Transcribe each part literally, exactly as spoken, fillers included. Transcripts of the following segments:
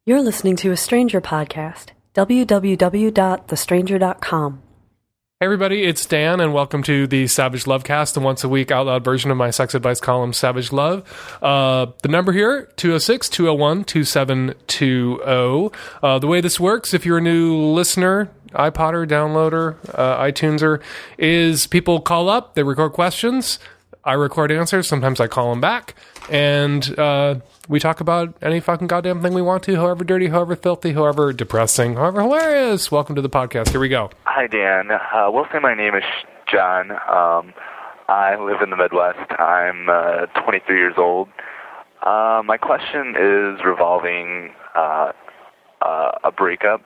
You're listening to a Stranger podcast. w w w dot the stranger dot com. Hey everybody, it's Dan, and welcome to the Savage Lovecast, the once-a-week out-loud version of my sex advice column, Savage Love. Uh, the number here, two oh six, two oh one, two seven two oh. Uh, the way this works, if you're a new listener, iPodder, downloader, uh, iTuneser, is people call up, they record questions, I record answers, sometimes I call them back, and uh, we talk about any fucking goddamn thing we want to, however dirty, however filthy, however depressing, however hilarious. Welcome to the podcast. Here we go. Hi, Dan. Uh, we'll say my name is John. Um, I live in the Midwest. I'm uh, twenty-three years old. Uh, my question is revolving uh, uh, a breakup.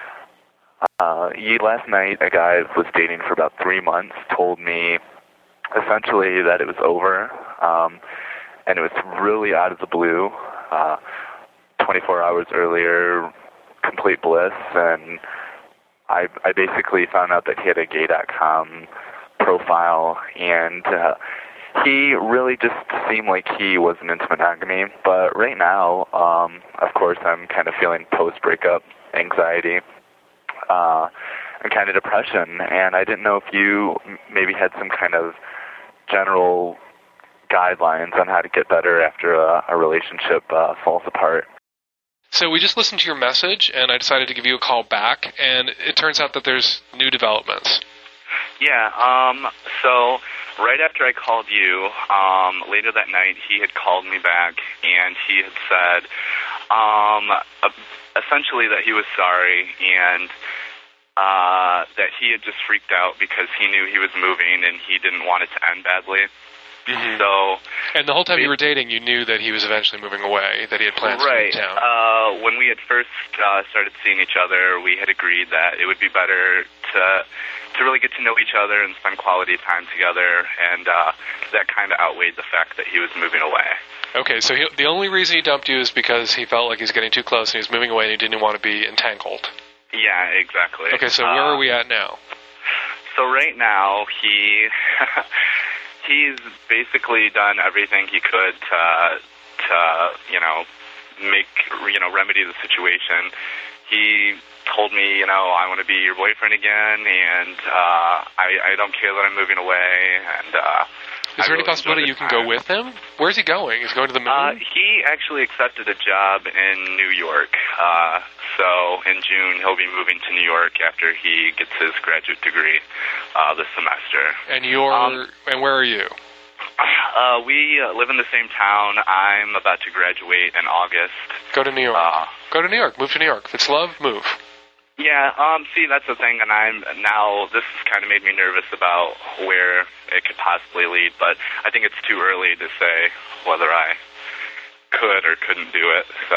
Uh, last night, a guy I was dating for about three months told me essentially that it was over, um, and it was really out of the blue. Uh, twenty-four hours earlier, complete bliss, and I, I basically found out that he had a gay dot com profile, and uh, he really just seemed like he wasn't into monogamy. But right now, um, of course, I'm kind of feeling post-breakup anxiety uh, and kind of depression, and I didn't know if you maybe had some kind of general guidelines on how to get better after a, a relationship uh, falls apart. So we just listened to your message, and I decided to give you a call back, and it turns out that there's new developments. Yeah, um, so right after I called you, um, later that night, he had called me back, and he had said, um, essentially that he was sorry, and uh, that he had just freaked out because he knew he was moving, and he didn't want it to end badly. Mm-hmm. So, and the whole time you were dating, you knew that he was eventually moving away, that he had plans right. to move town. Uh, when we had first uh, started seeing each other, we had agreed that it would be better to to really get to know each other and spend quality time together, and uh, that kind of outweighed the fact that he was moving away. Okay, so he, the only reason he dumped you is because he felt like he was getting too close and he was moving away and he didn't want to be entangled. Yeah, exactly. Okay, so where uh, are we at now? So right now, he... He's basically done everything he could to, to, you know, make, you know, remedy the situation. He told me, you know, I want to be your boyfriend again, and uh, I, I don't care that I'm moving away, and uh, Is there I any really possibility you can go with him? Where's he going? Is he going to the moon? Uh, he actually accepted a job in New York. Uh, so in June, he'll be moving to New York after he gets his graduate degree uh, this semester. And you're, um, and where are you? Uh, we uh, live in the same town. I'm about to graduate in August. Go to New York. Uh, go to New York. Move to New York. If it's love, move. Yeah, um, see, that's the thing, and I'm now, this has kind of made me nervous about where it could possibly lead, but I think it's too early to say whether I could or couldn't do it, so,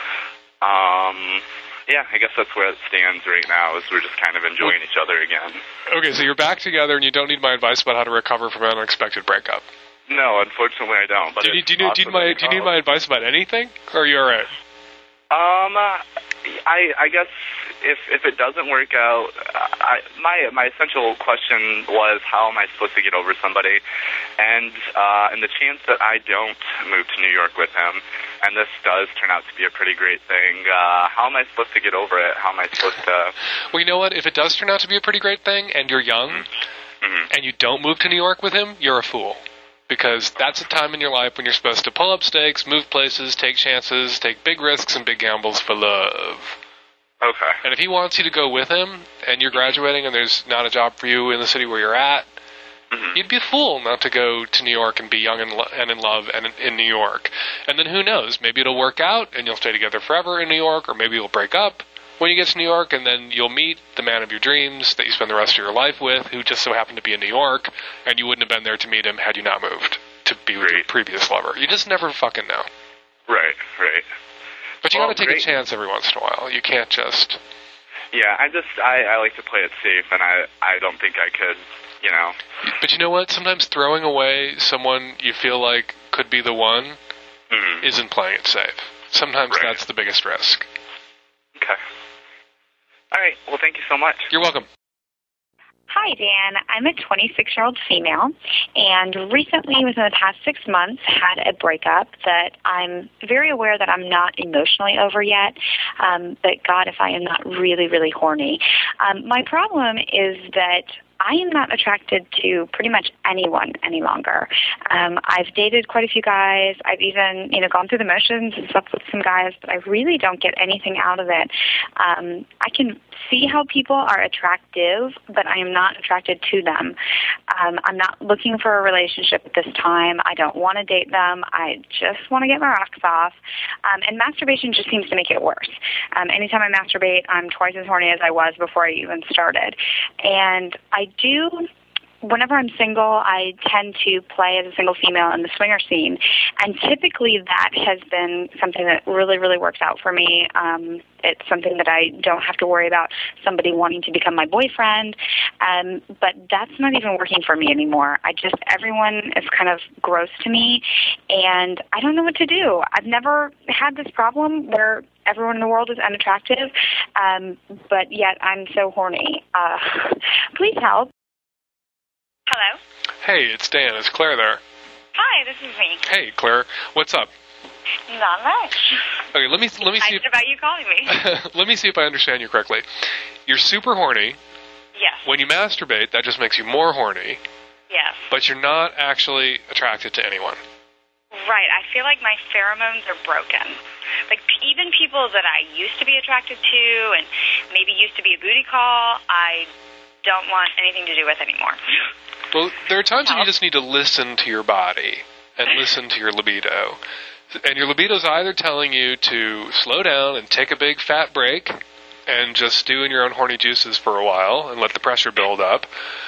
um, yeah, I guess that's where it stands right now, is we're just kind of enjoying each other again. Okay, so you're back together, and you don't need my advice about how to recover from an unexpected breakup. No, unfortunately I don't, but do you, do you, need, do you, need, my, do you need my advice about anything, or are you alright? Um, I, I guess if if it doesn't work out, I, my my essential question was, how am I supposed to get over somebody? And uh, in the chance that I don't move to New York with him, and this does turn out to be a pretty great thing, uh, how am I supposed to get over it? How am I supposed to... Well, you know what? If it does turn out to be a pretty great thing, and you're young, mm-hmm. and you don't move to New York with him, you're a fool. Because that's a time in your life when you're supposed to pull up stakes, move places, take chances, take big risks and big gambles for love. Okay. And if he wants you to go with him, and you're graduating and there's not a job for you in the city where you're at, mm-hmm. you'd be a fool not to go to New York and be young and, lo- and in love and in, in New York. And then who knows, maybe it'll work out and you'll stay together forever in New York, or maybe you'll break up when you get to New York, and then you'll meet the man of your dreams that you spend the rest of your life with, who just so happened to be in New York, and you wouldn't have been there to meet him had you not moved to be with right. your previous lover. You just never fucking know. Right, right. But you well, gotta take great. a chance every once in a while. You can't just... Yeah, I just, I, I like to play it safe, and I, I don't think I could, you know. But you know what? Sometimes throwing away someone you feel like could be the one mm-hmm. isn't playing it safe. Sometimes right. that's the biggest risk. Okay. All right. Well, thank you so much. You're welcome. Hi, Dan. I'm a twenty-six-year-old female, and recently, within the past six months, had a breakup that I'm very aware that I'm not emotionally over yet, um, but God, if I am not really, really horny. Um, my problem is that I am not attracted to pretty much anyone any longer. Um, I've dated quite a few guys. I've even, you know, gone through the motions and slept with some guys, but I really don't get anything out of it. Um, I can see how people are attractive, but I am not attracted to them. Um, I'm not looking for a relationship at this time. I don't want to date them. I just want to get my rocks off. Um, and masturbation just seems to make it worse. Um, anytime I masturbate, I'm twice as horny as I was before I even started. And I do, whenever I'm single, I tend to play as a single female in the swinger scene, and typically that has been something that really, really works out for me. Um, it's something that I don't have to worry about somebody wanting to become my boyfriend, um, but that's not even working for me anymore. I just, everyone is kind of gross to me, and I don't know what to do. I've never had this problem where everyone in the world is unattractive, um, but yet I'm so horny. Uh, please help. Hello? Hey, it's Dan. Is Claire there? Hi, this is me. Hey, Claire. What's up? Not much. Okay, let me let me see. Excited about you calling me. Let me see if I understand you correctly. You're super horny. Yes. When you masturbate, that just makes you more horny. Yes. But you're not actually attracted to anyone. Right. I feel like my pheromones are broken. Like, even people that I used to be attracted to and maybe used to be a booty call, I don't want anything to do with anymore. Well, there are times when you just need to listen to your body and listen to your libido. And your libido is either telling you to slow down and take a big fat break and just stew in your own horny juices for a while and let the pressure build up,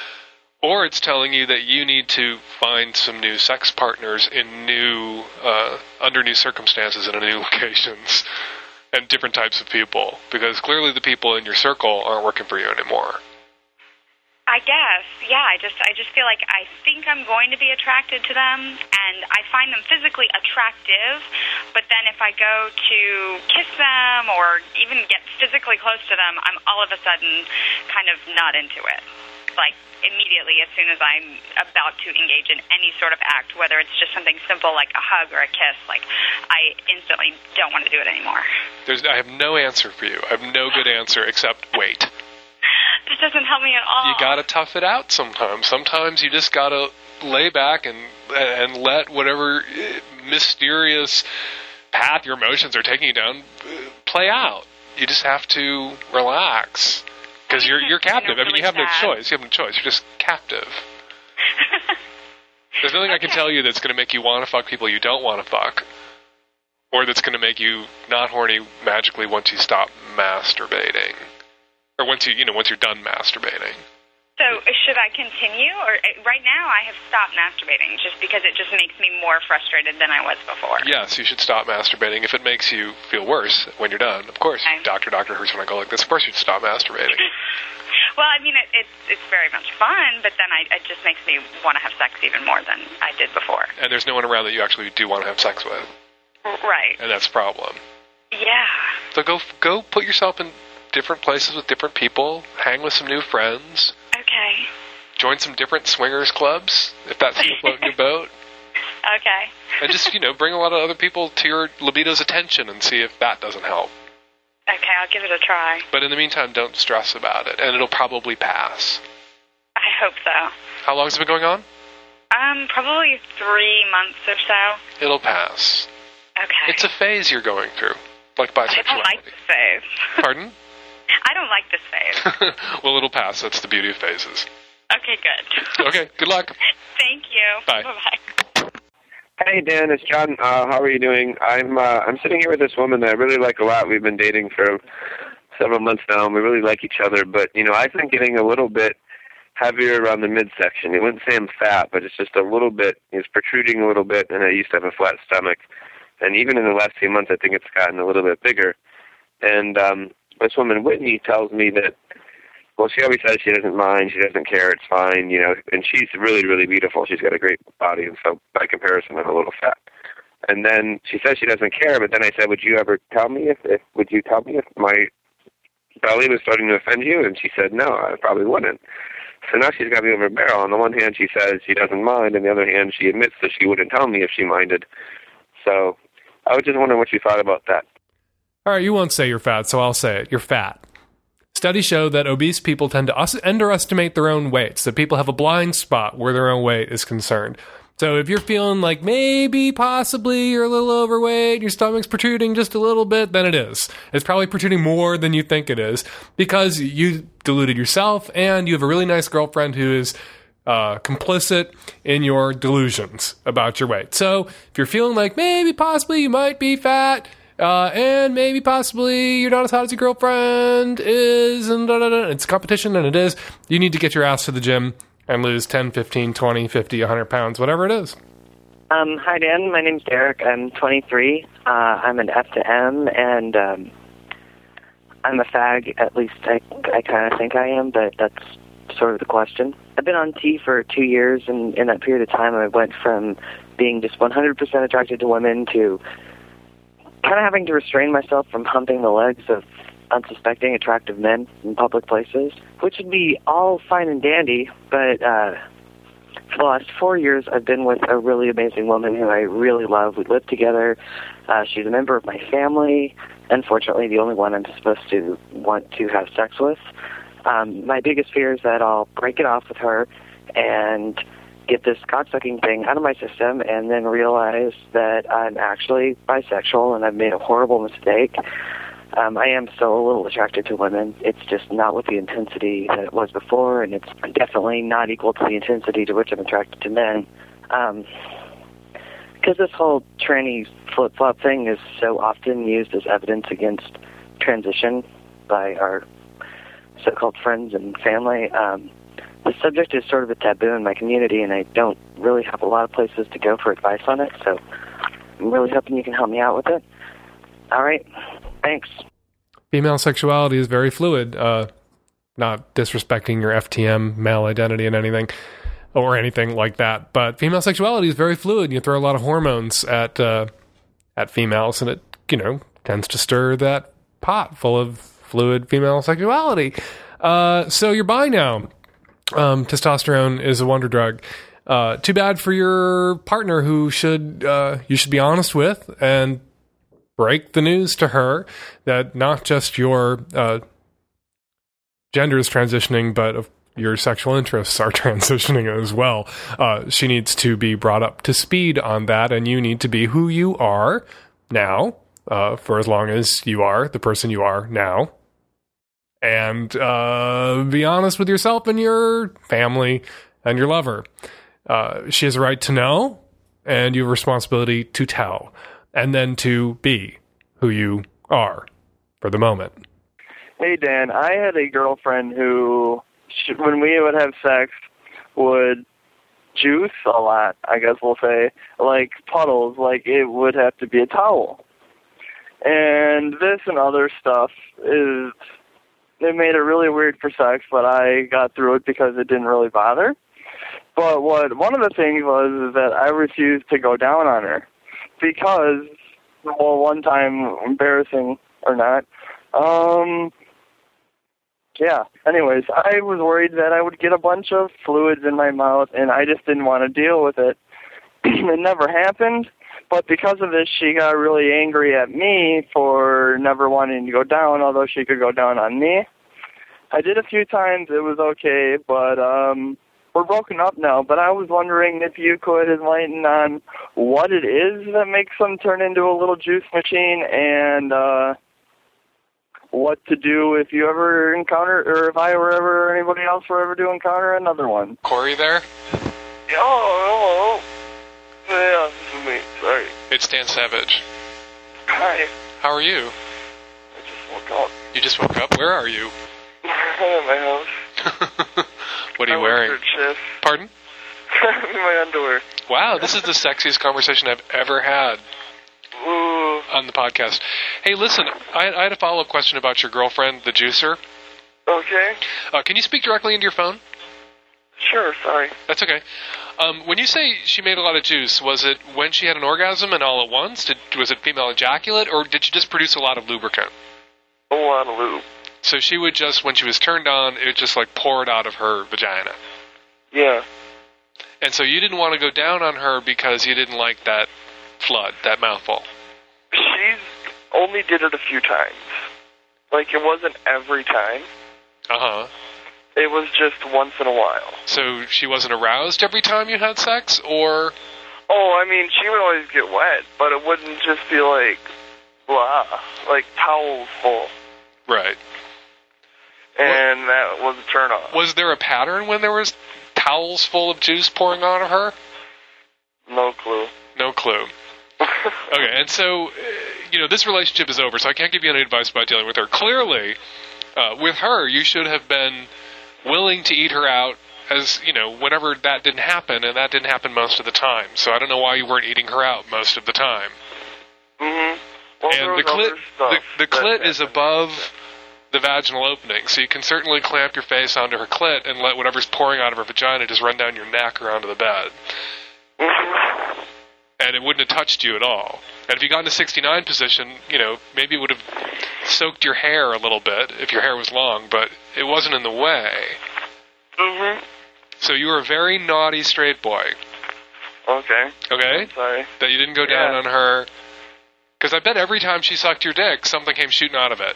or it's telling you that you need to find some new sex partners in new, uh, under new circumstances and in new locations and different types of people, because clearly the people in your circle aren't working for you anymore. I guess, yeah. I just, I just feel like I think I'm going to be attracted to them, and I find them physically attractive. But then, if I go to kiss them or even get physically close to them, I'm all of a sudden kind of not into it. Like immediately, as soon as I'm about to engage in any sort of act, whether it's just something simple like a hug or a kiss, like I instantly don't want to do it anymore. There's, I have no answer for you. I have no good answer except wait. This doesn't help me at all. You gotta tough it out sometimes. Sometimes you just gotta lay back and and let whatever mysterious path your emotions are taking you down play out. You just have to relax because you're you're captive. I mean, you have no choice. You have no choice. You're just captive. There's nothing I can tell you that's going to make you want to fuck people you don't want to fuck, or that's going to make you not horny magically once you stop masturbating. Or once you, you know, once you're done masturbating. So should I continue? Or right now I have stopped masturbating just because it just makes me more frustrated than I was before. Yes, you should stop masturbating. If it makes you feel worse when you're done, of course, okay. Doctor, doctor, hurts when I go like this, of course you'd stop masturbating. Well, I mean, it, it's it's very much fun, but then I, it just makes me want to have sex even more than I did before. And there's no one around that you actually do want to have sex with. Right. And that's the problem. Yeah. So go go put yourself in different places with different people, hang with some new friends. Okay. Join some different swingers clubs, if that's the float in your boat. Okay. And just, you know, bring a lot of other people to your libido's attention and see if that doesn't help. Okay, I'll give it a try. But in the meantime, don't stress about it, and it'll probably pass. I hope so. How long has it been going on? Um, probably three months or so. It'll pass. Okay. It's a phase you're going through, like bisexuality. I don't like this phase. Pardon? I don't like this phase. Well, it'll pass. That's the beauty of phases. Okay, good. Okay, good luck. Thank you. Bye. Bye-bye. Hey, Dan, it's John. Uh, how are you doing? I'm uh, I'm sitting here with this woman that I really like a lot. We've been dating for several months now, and we really like each other. But, you know, I've been getting a little bit heavier around the midsection. You wouldn't say I'm fat, but it's just a little bit. It's protruding a little bit, and I used to have a flat stomach. And even in the last few months, I think it's gotten a little bit bigger. And um, this woman, Whitney, tells me that, well, she always says she doesn't mind, she doesn't care, it's fine, you know, and she's really, really beautiful. She's got a great body, and so by comparison, I'm a little fat. And then she says she doesn't care, but then I said, would you ever tell me if, if would you tell me if my belly was starting to offend you? And she said, no, I probably wouldn't. So now she's got me over a barrel. On the one hand, she says she doesn't mind. On the other hand, she admits that she wouldn't tell me if she minded. So I was just wondering what you thought about that. All right, you won't say you're fat, so I'll say it. You're fat. Studies show that obese people tend to us- underestimate their own weights, that people have a blind spot where their own weight is concerned. So if you're feeling like maybe, possibly, you're a little overweight, your stomach's protruding just a little bit, then it is. It's probably protruding more than you think it is because you deluded yourself and you have a really nice girlfriend who is uh, complicit in your delusions about your weight. So if you're feeling like maybe, possibly, you might be fat, uh, and maybe, possibly, you're not as hot as your girlfriend is, and da, da, da, it's competition, and it is, you need to get your ass to the gym and lose ten, fifteen, twenty, fifty, one hundred pounds, whatever it is. Um, hi, Dan. My name's Derek. I'm twenty-three. Uh, I'm an F to M, and um, I'm a fag. At least I, I kind of think I am, but that's sort of the question. I've been on T for two years, and in that period of time, I went from being just one hundred percent attracted to women to kind of having to restrain myself from humping the legs of unsuspecting, attractive men in public places, which would be all fine and dandy, but uh, for the last four years, I've been with a really amazing woman who I really love. We live together. Uh, she's a member of my family. Unfortunately, the only one I'm supposed to want to have sex with. Um, my biggest fear is that I'll break it off with her and get this cocksucking thing out of my system and then realize that I'm actually bisexual and I've made a horrible mistake. Um, I am still a little attracted to women. It's just not with the intensity that it was before, and it's definitely not equal to the intensity to which I'm attracted to men. Um, because this whole tranny flip-flop thing is so often used as evidence against transition by our so-called friends and family. Um, the subject is sort of a taboo in my community, and I don't really have a lot of places to go for advice on it, so I'm really hoping you can help me out with it. All right. Thanks. Female sexuality is very fluid, uh, not disrespecting your F T M male identity and anything, or anything like that, but female sexuality is very fluid. You throw a lot of hormones at uh, at females, and it, you know, tends to stir that pot full of fluid female sexuality. Uh, so you're bi now. Um, testosterone is a wonder drug. Uh, too bad for your partner, who should uh, you should be honest with and break the news to her that not just your uh, gender is transitioning, but of your sexual interests are transitioning as well. Uh, she needs to be brought up to speed on that, and you need to be who you are now, uh, for as long as you are the person you are now. And uh, be honest with yourself and your family and your lover. Uh, she has a right to know, and you have a responsibility to tell. And then to be who you are for the moment. Hey, Dan, I had a girlfriend who, she, when we would have sex, would juice a lot, I guess we'll say, like puddles, like it would have to be a towel. And this and other stuff is, it made it really weird for sex, but I got through it because it didn't really bother. But what one of the things was is that I refused to go down on her. Because, well, one time, embarrassing or not, um, yeah, anyways, I was worried that I would get a bunch of fluids in my mouth, and I just didn't want to deal with it. It never happened, but because of this, she got really angry at me for never wanting to go down, although she could go down on me. I did a few times, it was okay, but, um... we're broken up now, but I was wondering if you could enlighten on what it is that makes them turn into a little juice machine, and uh, what to do if you ever encounter, or if I were ever, or anybody else were ever to encounter another one. Corey there? Yeah, hello. Yeah, this is me. Sorry. It's Dan Savage. Hi. How are you? I just woke up. You just woke up? Where are you? I'm at my house. What are you I wearing? work third shift. Pardon? In my underwear. Wow, this is the sexiest conversation I've ever had Ooh. on the podcast. Hey, listen, I, I had a follow-up question about your girlfriend, the juicer. Okay. Uh, can you speak directly into your phone? Sure, sorry. That's okay. Um, when you say she made a lot of juice, was it when she had an orgasm and all at once? Did, was it female ejaculate, or did she just produce a lot of lubricant? A lot of lube. So she would just, when she was turned on, it just like poured out of her vagina. Yeah. And so you didn't want to go down on her because you didn't like that flood, that mouthful. She's only did it a few times. Like, it wasn't every time. Uh-huh. It was just once in a while. So she wasn't aroused every time you had sex, or... Oh, I mean, she would always get wet, but it wouldn't just be like, blah, like towels full. Right. And what? That was a turn off. Was there a pattern when there was towels full of juice pouring on her? No clue. No clue. Okay, and so, you know, this relationship is over, so I can't give you any advice about dealing with her. Clearly, uh, with her, you should have been willing to eat her out as, you know, whenever that didn't happen, and that didn't happen most of the time. So I don't know why you weren't eating her out most of the time. Mm-hmm. Well, and the clit, the, the clit is above the vaginal opening, so you can certainly clamp your face onto her clit and let whatever's pouring out of her vagina just run down your neck or onto the bed. Mm-hmm. And it wouldn't have touched you at all. And if you got in a sixty-nine position, you know, maybe it would have soaked your hair a little bit if your hair was long, but it wasn't in the way. Mm-hmm. So you were a very naughty straight boy. Okay. Okay? I'm sorry. That you didn't go down yeah. on her. Because I bet every time she sucked your dick, something came shooting out of it.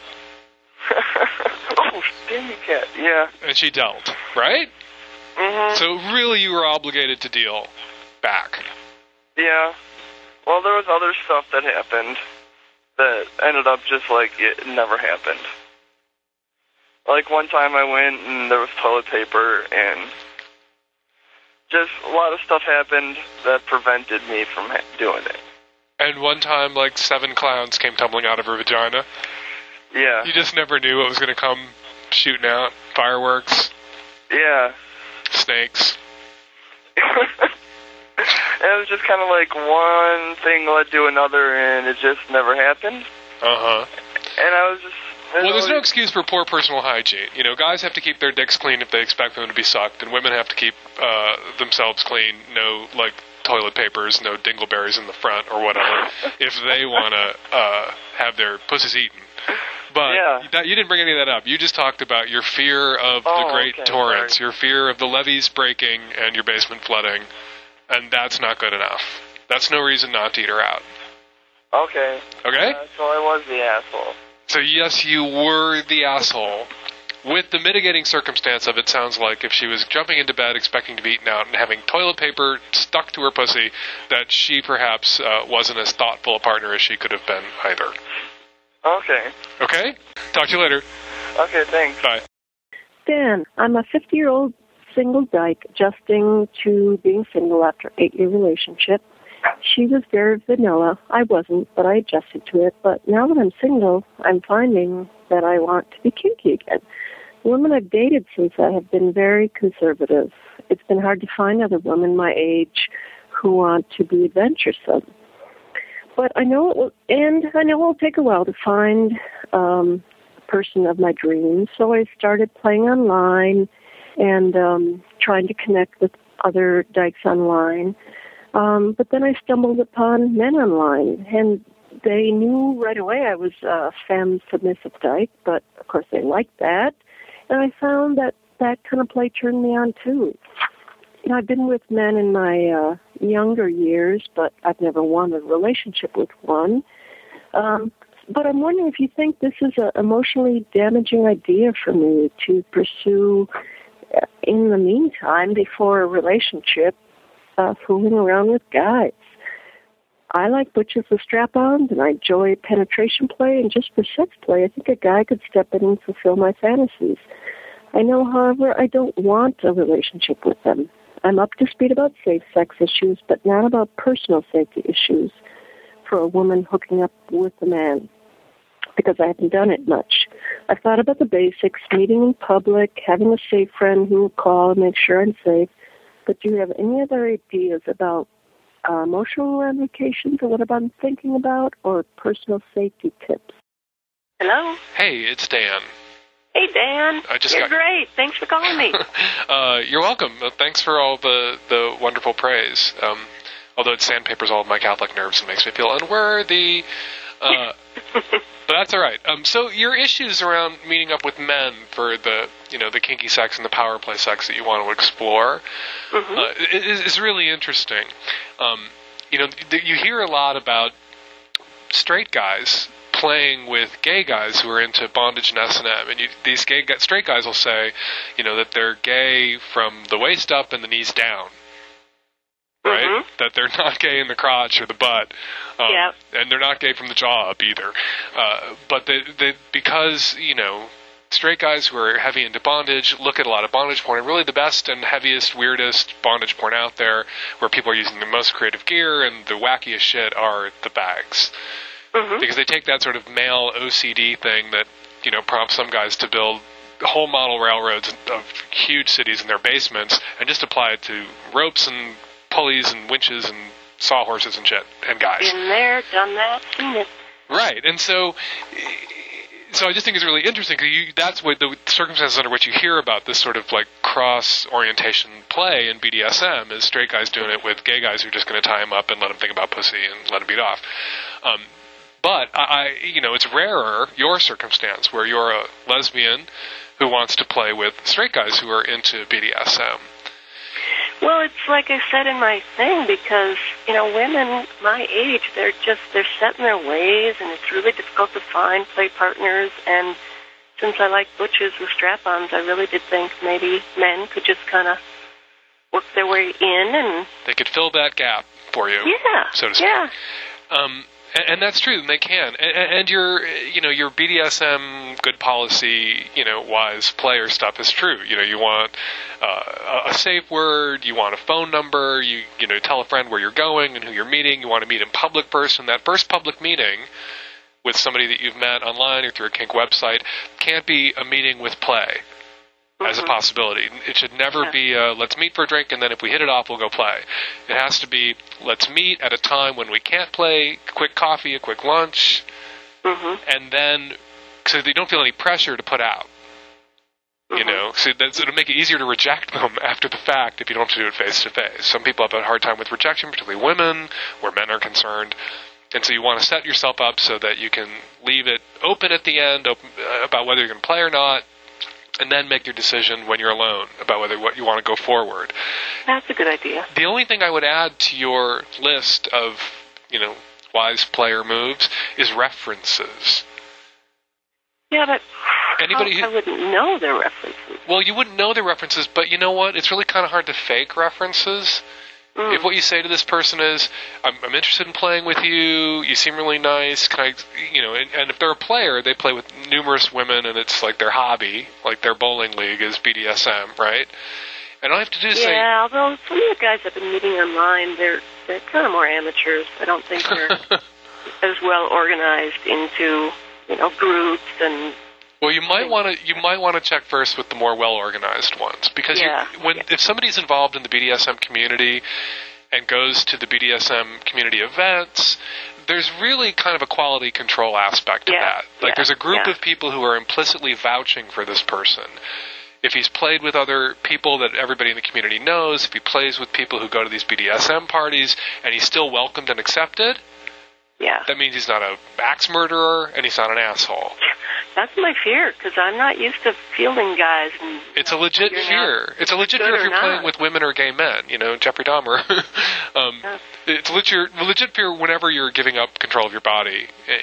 Oh, damn you, cat. Yeah. And she dealt, right? Mm-hmm. So really you were obligated to deal back. Yeah. Well, there was other stuff that happened that ended up just like it never happened. Like one time I went and there was toilet paper and just a lot of stuff happened that prevented me from ha- doing it. And one time, like, seven clowns came tumbling out of her vagina. Yeah. You just never knew what was going to come shooting out. Fireworks. Yeah. Snakes. And it was just kind of like one thing led to another, and it just never happened. Uh-huh. And I was just... Well, there's no excuse for poor personal hygiene. You know, guys have to keep their dicks clean if they expect them to be sucked, and women have to keep uh, themselves clean. No, like, toilet papers, no dingleberries in the front or whatever, if they want to uh, have their pussies eaten. But yeah. that, you didn't bring any of that up. You just talked about your fear of oh, the great okay, torrents, sorry. your fear of the levees breaking and your basement flooding, and that's not good enough. That's no reason not to eat her out. Okay. Okay? Uh, so I was the asshole. So yes, you were the asshole. With the mitigating circumstance of it sounds like if she was jumping into bed expecting to be eaten out and having toilet paper stuck to her pussy, that she perhaps uh, wasn't as thoughtful a partner as she could have been either. Okay. Okay? Talk to you later. Okay, thanks. Bye. Dan, I'm a fifty-year-old single dyke adjusting to being single after an eight-year relationship. She was very vanilla. I wasn't, but I adjusted to it. But now that I'm single, I'm finding that I want to be kinky again. The women I've dated since I have been very conservative. It's been hard to find other women my age who want to be adventuresome. But I know it will, and I know it'll take a while to find um, a person of my dreams. So I started playing online and um, trying to connect with other dykes online. Um, but then I stumbled upon men online, and they knew right away I was a femme submissive dyke, but of course they liked that. And I found that that kind of play turned me on too. You know, I've been with men in my uh, younger years, but I've never wanted a relationship with one. Um, but I'm wondering if you think this is an emotionally damaging idea for me to pursue in the meantime before a relationship. Uh, fooling around with guys. I like butchers with strap-ons, and I enjoy penetration play, and just for sex play, I think a guy could step in and fulfill my fantasies. I know, however, I don't want a relationship with them. I'm up to speed about safe sex issues, but not about personal safety issues for a woman hooking up with a man, because I haven't done it much. I've thought about the basics, meeting in public, having a safe friend who will call and make sure I'm safe. But do you have any other ideas about uh, emotional ramifications or what I'm thinking about, or personal safety tips? Hello? Hey, it's Dan. Hey, Dan. I just You're got... great. Thanks for calling me. uh, you're welcome. Uh, thanks for all the, the wonderful praise. Um, although it sandpapers all of my Catholic nerves and makes me feel unworthy. Uh, but that's all right. Um, so your issues around meeting up with men for the, you know, the kinky sex and the power play sex that you want to explore mm-hmm. uh, is, is really interesting. Um, you know, th- you hear a lot about straight guys playing with gay guys who are into bondage and S and M, and you, these gay straight guys will say, you know, that they're gay from the waist up and the knees down. Right? Mm-hmm. That they're not gay in the crotch or the butt. Um, yep. And they're not gay from the jaw up either. Uh, but they, they, because, you know, straight guys who are heavy into bondage look at a lot of bondage porn, and really the best and heaviest, weirdest bondage porn out there, where people are using the most creative gear and the wackiest shit, are the bags. Mm-hmm. Because they take that sort of male O C D thing that, you know, prompts some guys to build whole model railroads of huge cities in their basements and just apply it to ropes and pulleys and winches and sawhorses and shit and guys. Been there, done that, seen it. Right, and so, so I just think it's really interesting because that's what the circumstances under which you hear about this sort of like cross orientation play in B D S M is straight guys doing it with gay guys who are just going to tie them up and let them think about pussy and let them beat off. Um, but I, you know, it's rarer your circumstance where you're a lesbian who wants to play with straight guys who are into B D S M. Well, it's like I said in my thing, because, you know, women my age, they're just, they're set in their ways, and it's really difficult to find play partners, and since I like butches with strap-ons, I really did think maybe men could just kind of work their way in, and... They could fill that gap for you, yeah, so to speak. Yeah, um, and, and that's true, and they can. And, and your, you know, your B D S M good policy, you know, wise player stuff is true. You know, you want uh, a safe word, you want a phone number, you you know, tell a friend where you're going and who you're meeting. You want to meet in public person. That first public meeting with somebody that you've met online or through a kink website can't be a meeting with play. As a possibility. It should never yeah. be a, let's meet for a drink and then if we hit it off, we'll go play. It has to be, let's meet at a time when we can't play, quick coffee, a quick lunch, mm-hmm. and then, so they don't feel any pressure to put out. Mm-hmm. You know, so that's, it'll make it easier to reject them after the fact if you don't have to do it face to face. Some people have a hard time with rejection, particularly women, where men are concerned. And so you want to set yourself up so that you can leave it open at the end open, uh, about whether you're going to play or not, and then make your decision when you're alone about whether what you want to go forward. That's a good idea. The only thing I would add to your list of, you know, wise player moves is references. Yeah, but Anybody I, who, I wouldn't know their references. Well, you wouldn't know their references, but you know what? It's really kind of hard to fake references. Mm. If what you say to this person is, I'm, I'm interested in playing with you, you seem really nice, can I, you know, and, and if they're a player, they play with numerous women and it's like their hobby, like their bowling league is B D S M, right? And all I have to do is yeah, say... Yeah, although some of the guys I've been meeting online, they're, they're kind of more amateurs. I don't think they're as well organized into, you know, groups and... Well, you might want to you might want to check first with the more well organized ones, because yeah, you, when yeah. if somebody's involved in the B D S M community and goes to the B D S M community events, there's really kind of a quality control aspect to yeah, that. Like yeah, there's a group yeah. of people who are implicitly vouching for this person. If he's played with other people that everybody in the community knows, if he plays with people who go to these B D S M parties and he's still welcomed and accepted, yeah, that means he's not an axe murderer and he's not an asshole. That's my fear, because I'm not used to fielding guys. And, it's a legit fear. It's a legit fear if you're not. playing with women or gay men. You know, Jeffrey Dahmer. um, yeah. It's legit, legit fear whenever you're giving up control of your body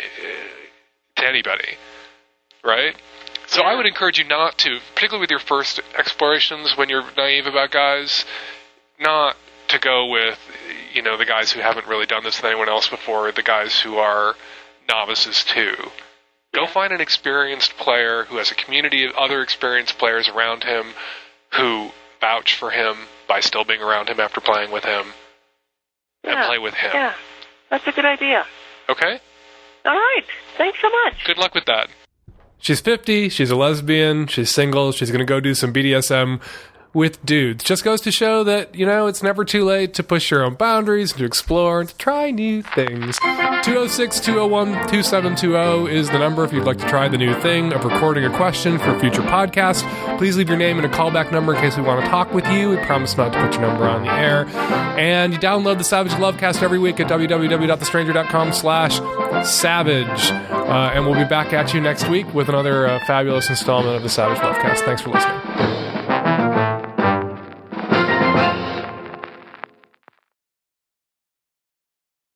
to anybody, right? So yeah. I would encourage you not to, particularly with your first explorations when you're naive about guys, not to go with, you know, the guys who haven't really done this with anyone else before, the guys who are novices too. Go find an experienced player who has a community of other experienced players around him who vouch for him by still being around him after playing with him, yeah. and play with him. Yeah, that's a good idea. Okay? All right. Thanks so much. Good luck with that. She's fifty, she's a lesbian, she's single, she's going to go do some B D S M with dudes. Just goes to show that, you know, it's never too late to push your own boundaries, to explore, and to try new things. two oh six, two oh one, two seven two oh is the number if you'd like to try the new thing of recording a question for a future podcast. Please leave your name and a callback number in case we want to talk with you. We promise not to put your number on the air. And you download the Savage Lovecast every week at www.thestranger.com slash savage. Uh, and we'll be back at you next week with another uh, fabulous installment of the Savage Lovecast. Thanks for listening.